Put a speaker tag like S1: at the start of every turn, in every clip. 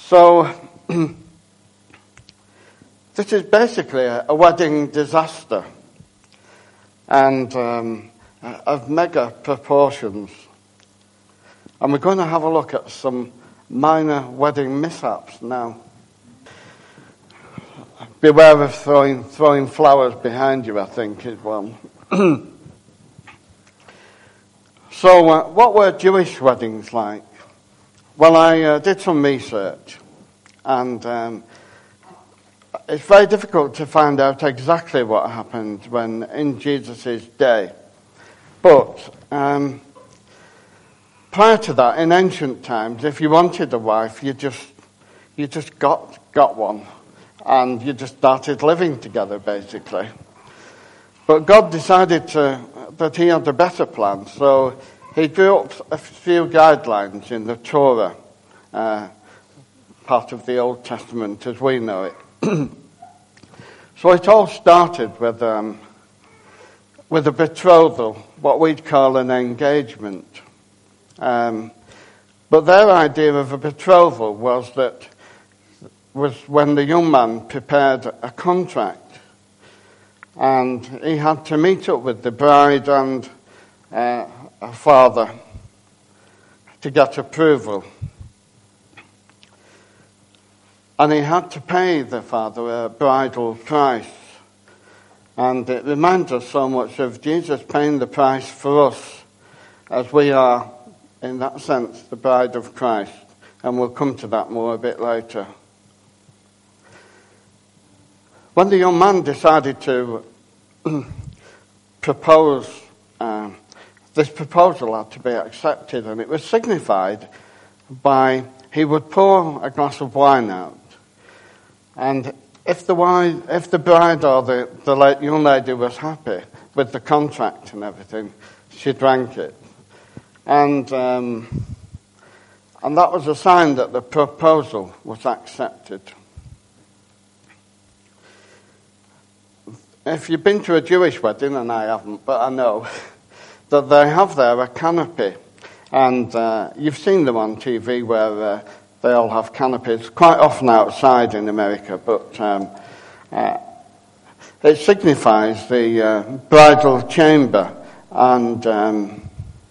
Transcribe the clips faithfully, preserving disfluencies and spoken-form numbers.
S1: So, this is basically a, a wedding disaster, and um, of mega proportions. And we're going to have a look at some minor wedding mishaps now. Beware of throwing throwing flowers behind you, I think, is one. So, uh, what were Jewish weddings like? Well, I uh, did some research, and um, it's very difficult to find out exactly what happened when in Jesus' day. But um, prior to that, in ancient times, if you wanted a wife, you just you just got got one, and you just started living together, basically. But God decided to, that he had a better plan, so he drew up a few guidelines in the Torah, uh, part of the Old Testament as we know it. So it all started with um, with a betrothal, what we'd call an engagement. Um, but their idea of a betrothal was that was when the young man prepared a contract. And he had to meet up with the bride and uh, her father to get approval. And he had to pay the father a bridal price. And it reminds us so much of Jesus paying the price for us, as we are, in that sense, the bride of Christ. And we'll come to that more a bit later. When the young man decided to propose, uh, this proposal had to be accepted, and it was signified by he would pour a glass of wine out, and if the wine, if the bride or the, the late young lady was happy with the contract and everything, she drank it, and um, and that was a sign that the proposal was accepted. If you've been to a Jewish wedding, and I haven't, but I know, that they have there a canopy. And uh, you've seen them on T V where uh, they all have canopies, quite often outside in America, but um, uh, it signifies the uh, bridal chamber. And um,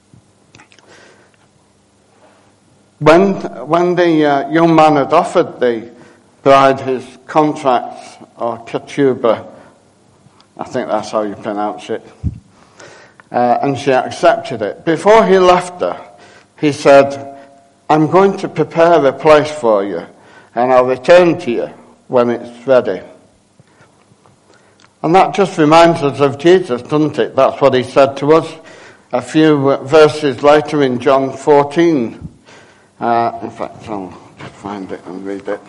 S1: when, when the uh, young man had offered the bride his contract, or ketubah, I think that's how you pronounce it. Uh, and she accepted it. Before he left her, he said, I'm going to prepare a place for you, and I'll return to you when it's ready. And that just reminds us of Jesus, doesn't it? That's what he said to us a few verses later in John fourteen. Uh, in fact, I'll just find it and read it.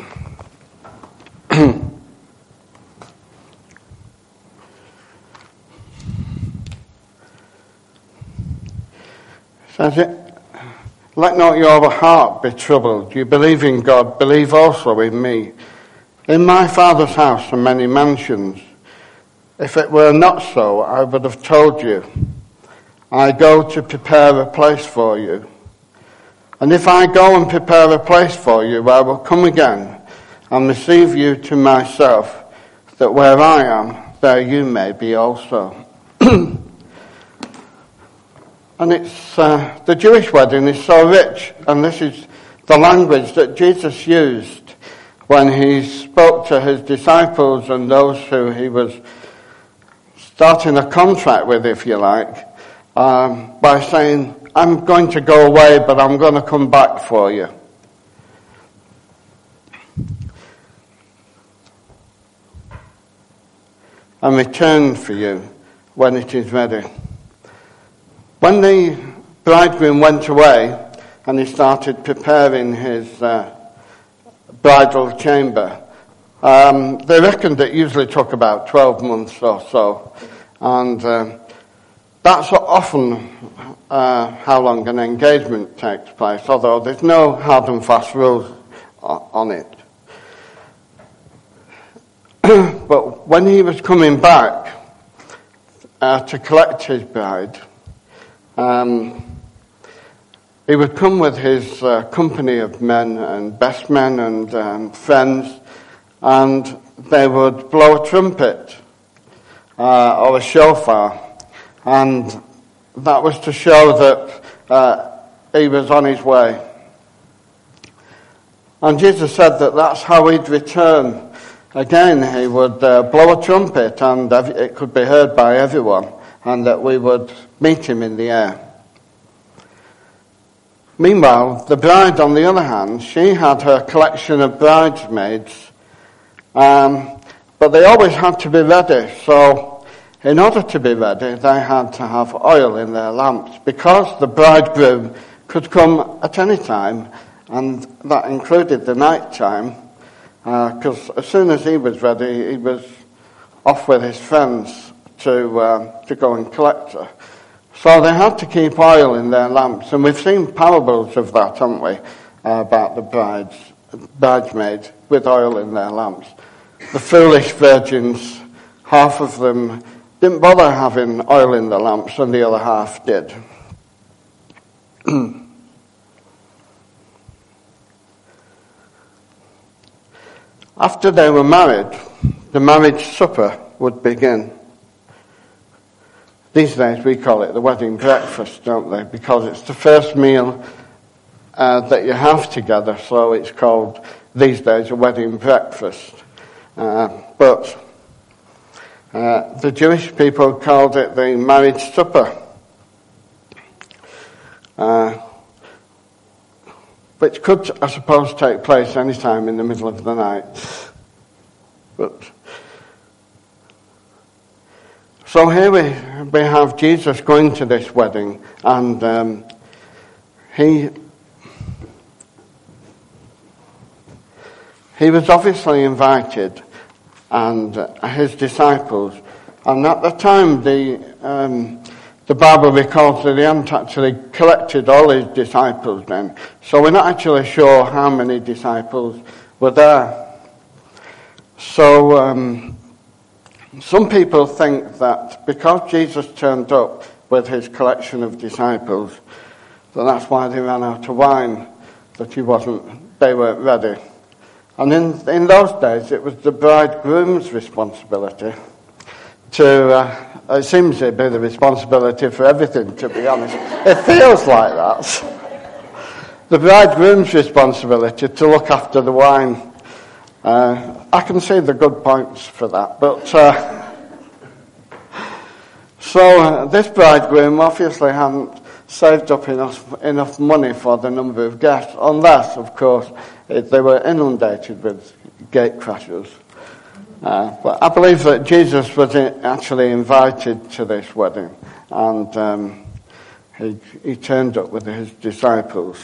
S1: Says it, let not your heart be troubled. You believe in God, believe also in me. In my Father's house are many mansions. If it were not so, I would have told you. I go to prepare a place for you. And if I go and prepare a place for you, I will come again and receive you to myself, that where I am, there you may be also. And it's uh, the Jewish wedding is so rich, and this is the language that Jesus used when he spoke to his disciples and those who he was starting a contract with, if you like, um, by saying, I'm going to go away, but I'm going to come back for you. And return for you when it is ready. When the bridegroom went away and he started preparing his uh, bridal chamber, um, they reckoned it usually took about twelve months or so. And uh, that's often uh, how long an engagement takes place, although there's no hard and fast rules on it. But when he was coming back uh, to collect his bride, Um, he would come with his uh, company of men and best men and um, friends, and they would blow a trumpet uh, or a shofar, and that was to show that uh, he was on his way. And Jesus said that that's how he'd return. Again, he would uh, blow a trumpet, and it could be heard by everyone, and that we would meet him in the air. Meanwhile, the bride, on the other hand, she had her collection of bridesmaids, um, but they always had to be ready. So, in order to be ready, they had to have oil in their lamps, because the bridegroom could come at any time, and that included the night time, because uh, as soon as he was ready, he was off with his friends to uh, to go and collect her. So they had to keep oil in their lamps, and we've seen parables of that, haven't we, uh, about the brides, bridesmaids with oil in their lamps. The foolish virgins, half of them didn't bother having oil in their lamps, and the other half did. After they were married, the marriage supper would begin. These days we call it the wedding breakfast, don't they? Because it's the first meal uh, that you have together, so it's called these days a wedding breakfast. Uh, but uh, the Jewish people called it the marriage supper, uh, which could, I suppose, take place any time in the middle of the night. But so here we we have Jesus going to this wedding, and um, he he was obviously invited, and uh, his disciples. And at the time, the um, the Bible records that he hadn't actually collected all his disciples then, so we're not actually sure how many disciples were there. So. Um, Some people think that because Jesus turned up with his collection of disciples, that that's why they ran out of wine, that he wasn't, they weren't ready. And in, in those days, it was the bridegroom's responsibility to, uh, it seems to be the responsibility for everything, to be honest. It feels like that. The bridegroom's responsibility to look after the wine. Uh, I can see the good points for that, but uh, so uh, this bridegroom obviously hadn't saved up enough enough money for the number of guests, unless, of course, it, they were inundated with gate crashers. Uh, but I believe that Jesus was actually invited to this wedding, and um, he, he turned up with his disciples.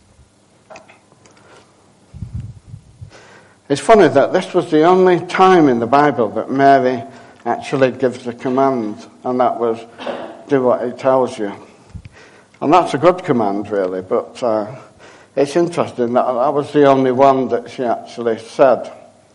S1: It's funny that this was the only time in the Bible that Mary actually gives a command, and that was, do what he tells you. And that's a good command, really, but uh, it's interesting that that was the only one that she actually said.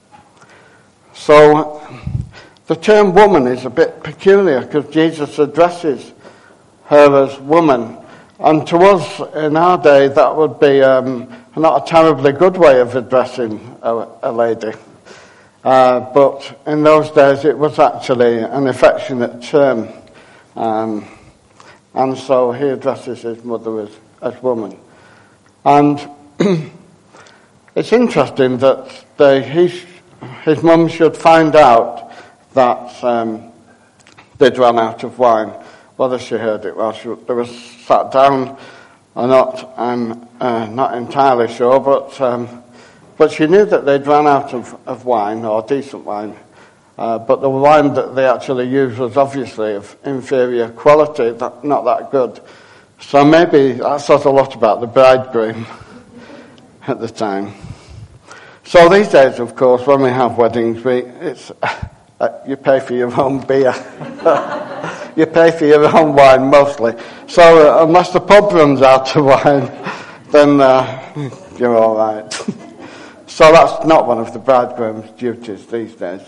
S1: So the term woman is a bit peculiar, because Jesus addresses her as woman. And to us, in our day, that would be um, not a terribly good way of addressing a, a lady. Uh, but in those days, it was actually an affectionate term. Um, and so he addresses his mother as, as woman. And it's interesting that they, his, his mum should find out that um, they'd run out of wine. Whether she heard it while she they was sat down or not, I'm uh, not entirely sure, but um, but she knew that they'd run out of, of wine, or decent wine, uh, but the wine that they actually used was obviously of inferior quality, that, not that good. So maybe that says a lot about the bridegroom at the time. So these days, of course, when we have weddings, we it's uh, you pay for your own beer. You pay for your own wine mostly. So uh, unless the pub runs out of wine, then uh, you're all right. So that's not one of the bridegroom's duties these days.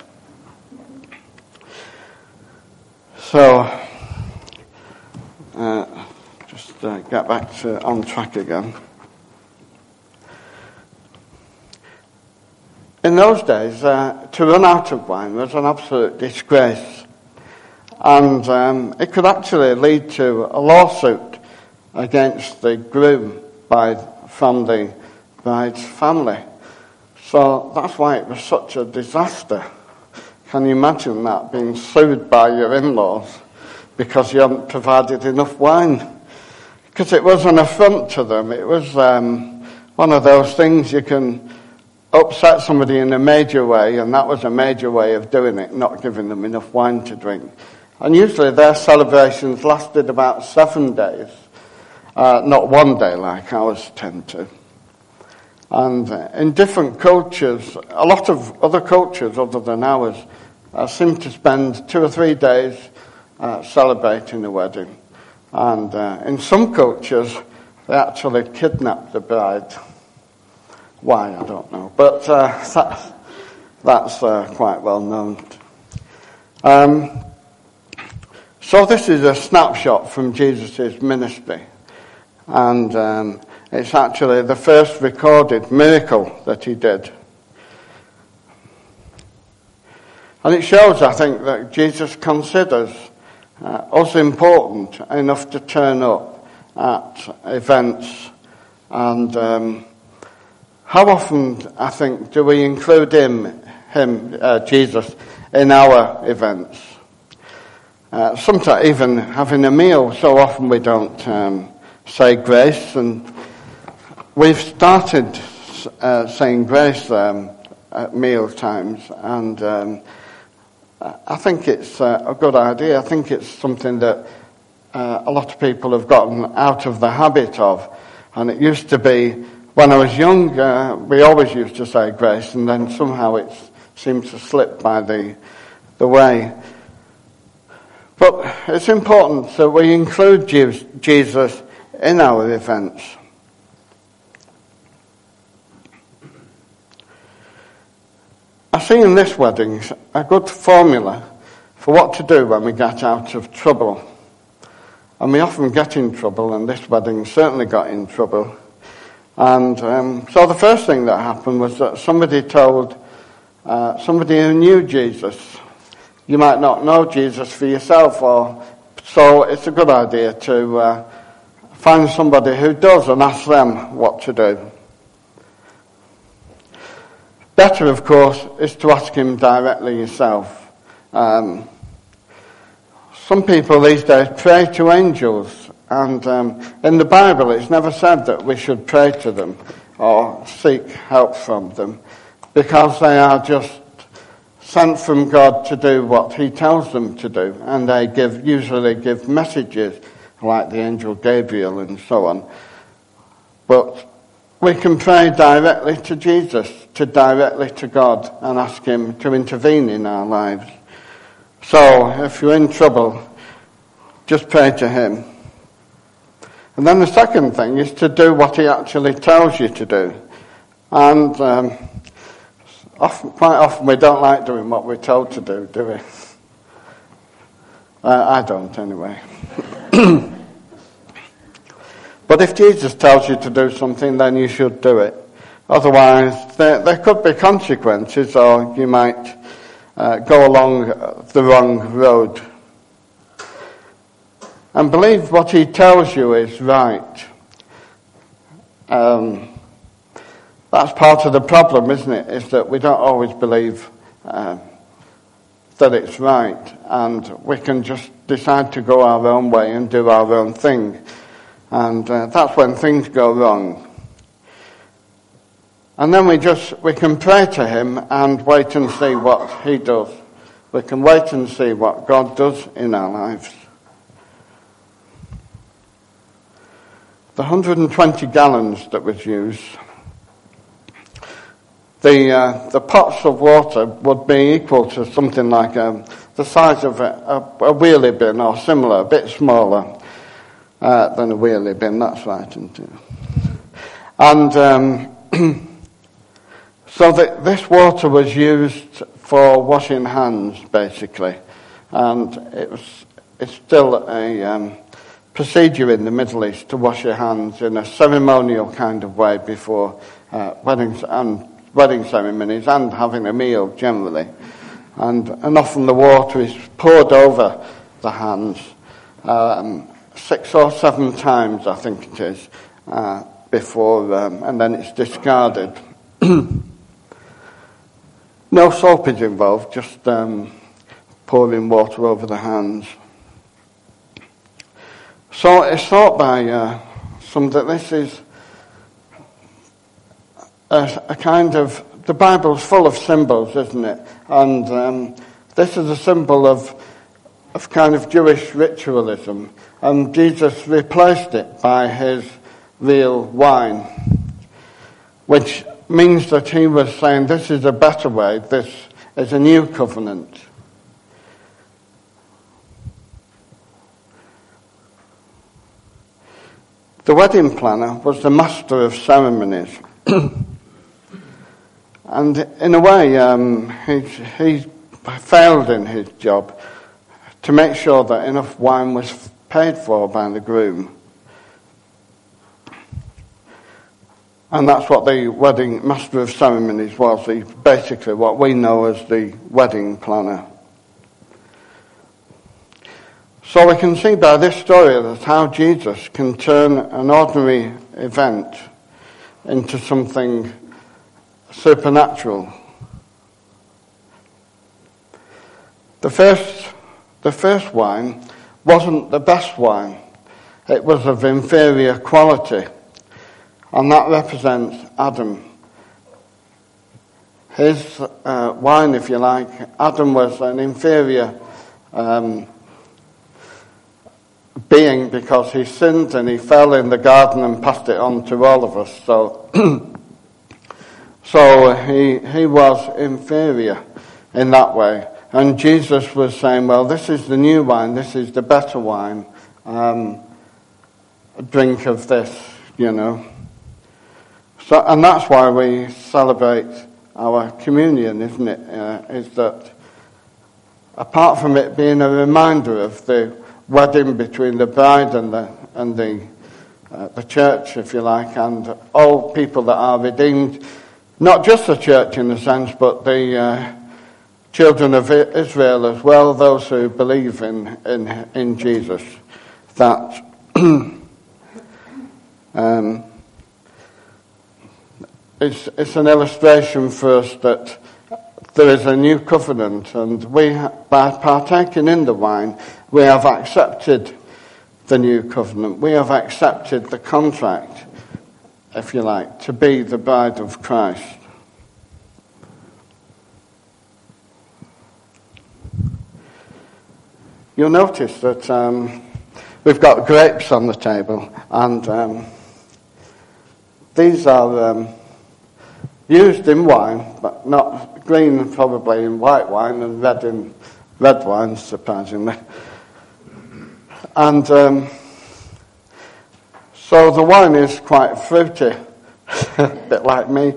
S1: So, uh, just uh, get back to on track again. In those days, uh, to run out of wine was an absolute disgrace. And um, it could actually lead to a lawsuit against the groom by, from the bride's family. So that's why it was such a disaster. Can you imagine that, being sued by your in-laws because you haven't provided enough wine? Because it was an affront to them. It was um, one of those things you can upset somebody in a major way, and that was a major way of doing it, not giving them enough wine to drink. And usually their celebrations lasted about seven days, uh, not one day like ours tend to. And uh, in different cultures, a lot of other cultures other than ours uh, seem to spend two or three days uh, celebrating the wedding. And uh, in some cultures, they actually kidnap the bride. Why, I don't know. But uh, that's, that's uh, quite well known. Um, so this is a snapshot from Jesus' ministry. And um, it's actually the first recorded miracle that he did. And it shows, I think, that Jesus considers uh, us important enough to turn up at events. And um, how often, I think, do we include him, him, uh, Jesus, in our events? Uh, sometimes even having a meal, so often we don't um, say grace, and we've started uh, saying grace um, at meal times, and um, I think it's uh, a good idea. I think it's something that uh, a lot of people have gotten out of the habit of, and it used to be, when I was young, uh, we always used to say grace, and then somehow it seemed to slip by the the way. But it's important that we include Jesus in our events. I see in this wedding a good formula for what to do when we get out of trouble. And we often get in trouble, and this wedding certainly got in trouble. And um, so the first thing that happened was that somebody told uh, somebody who knew Jesus. You might not know Jesus for yourself, or so it's a good idea to uh, find somebody who does and ask them what to do. Better, of course, is to ask him directly yourself. Um, some people these days pray to angels, and um, in the Bible it's never said that we should pray to them or seek help from them, because they are just sent from God to do what he tells them to do, and they give usually give messages like the angel Gabriel and so on. But we can pray directly to Jesus, to directly to God, and ask him to intervene in our lives. So if you're in trouble, just pray to him. And then the second thing is to do what he actually tells you to do. And um, often, quite often we don't like doing what we're told to do, do we? Uh, I don't, anyway. But if Jesus tells you to do something, then you should do it. Otherwise, there, there could be consequences, or you might uh, go along the wrong road. And believe what he tells you is right. Um, that's part of the problem, isn't it? Is that we don't always believe uh, that it's right, and we can just decide to go our own way and do our own thing. And uh, that's when things go wrong. And then we just, we can pray to him and wait and see what he does. We can wait and see what God does in our lives. The one hundred twenty gallons that was used, the uh, the pots of water would be equal to something like a, the size of a, a, a wheelie bin or similar, a bit smaller. Uh, than a wheelie bin, that's right. Isn't it? And um, so the, this water was used for washing hands, basically. And it was, it's still a um, procedure in the Middle East to wash your hands in a ceremonial kind of way before uh, weddings and wedding ceremonies and having a meal generally. And, and often the water is poured over the hands um, six or seven times, I think it is, uh, before, um, and then it's discarded. No soap is involved, just um, pouring water over the hands. So it's thought by uh, some that this is a, a kind of, the Bible's full of symbols, isn't it? And um, this is a symbol of of kind of Jewish ritualism, and Jesus replaced it by his real wine, which means that he was saying this is a better way, this is a new covenant. The wedding planner was the master of ceremonies. And in a way, um, he, he failed in his job to make sure that enough wine was paid for by the groom. And that's what the wedding master of ceremonies was, the, basically what we know as the wedding planner. So we can see by this story that how Jesus can turn an ordinary event into something supernatural. The first, the first wine wasn't the best wine. It was of inferior quality. And that represents Adam. His uh, wine, if you like, Adam was an inferior um, being because he sinned and he fell in the garden and passed it on to all of us. So, so he he was inferior in that way. And Jesus was saying, well, this is the new wine, this is the better wine. Um, drink of this, you know. So, and that's why we celebrate our communion, isn't it? Uh, is that apart from it being a reminder of the wedding between the bride and the and the uh, the church, if you like, and all people that are redeemed, not just the church in a sense, but the uh, children of Israel as well, those who believe in in in Jesus. That. um, It's, it's an illustration for us that there is a new covenant, and we, by partaking in the wine, we have accepted the new covenant. We have accepted the contract, if you like, to be the bride of Christ. You'll notice that um, we've got grapes on the table, and um, these are Um, used in wine, but not green probably in white wine and red in red wine, surprisingly. And um, so the wine is quite fruity, a bit like me.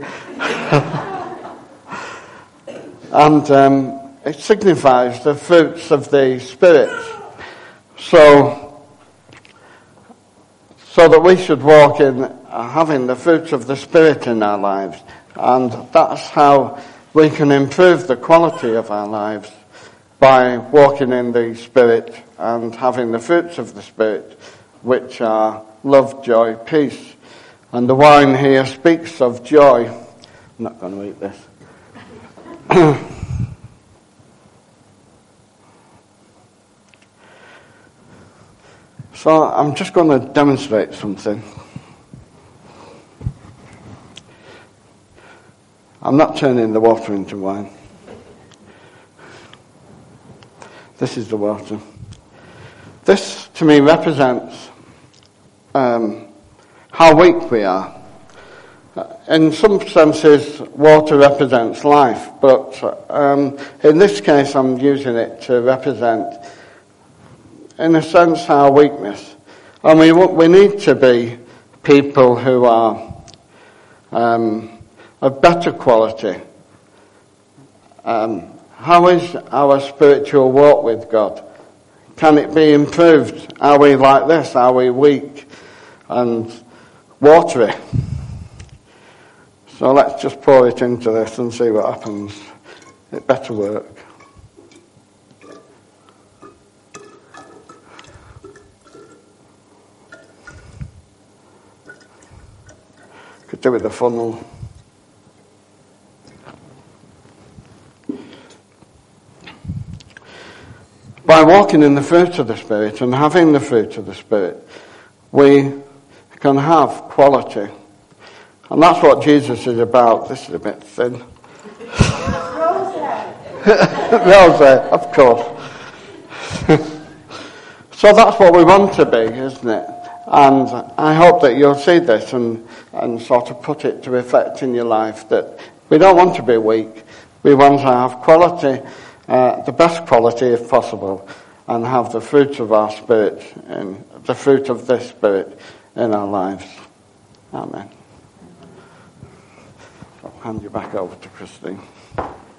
S1: And um, it signifies the fruits of the Spirit. So, so that we should walk in uh, having the fruits of the Spirit in our lives. And that's how we can improve the quality of our lives, by walking in the Spirit and having the fruits of the Spirit, which are love, joy, peace. And the wine here speaks of joy. I'm not going to eat this. So I'm just going to demonstrate something. I'm not turning the water into wine. This is the water. This, to me, represents um, how weak we are. In some senses, water represents life, but um, in this case, I'm using it to represent, in a sense, our weakness. And we we need to be people who are Um, of better quality. Um, how is our spiritual walk with God? Can it be improved? Are we like this? Are we weak and watery? So let's just pour it into this and see what happens. It better work. Could do with the funnel. By walking in the fruit of the Spirit and having the fruit of the Spirit, we can have quality. And that's what Jesus is about. This is a bit thin. Rosé, of course. So that's what we want to be, isn't it? And I hope that you'll see this and, and sort of put it to effect in your life, that we don't want to be weak. We want to have quality, uh, the best quality if possible, and have the fruit of our Spirit, and the fruit of this Spirit in our lives. Amen. I'll hand you back over to Christine.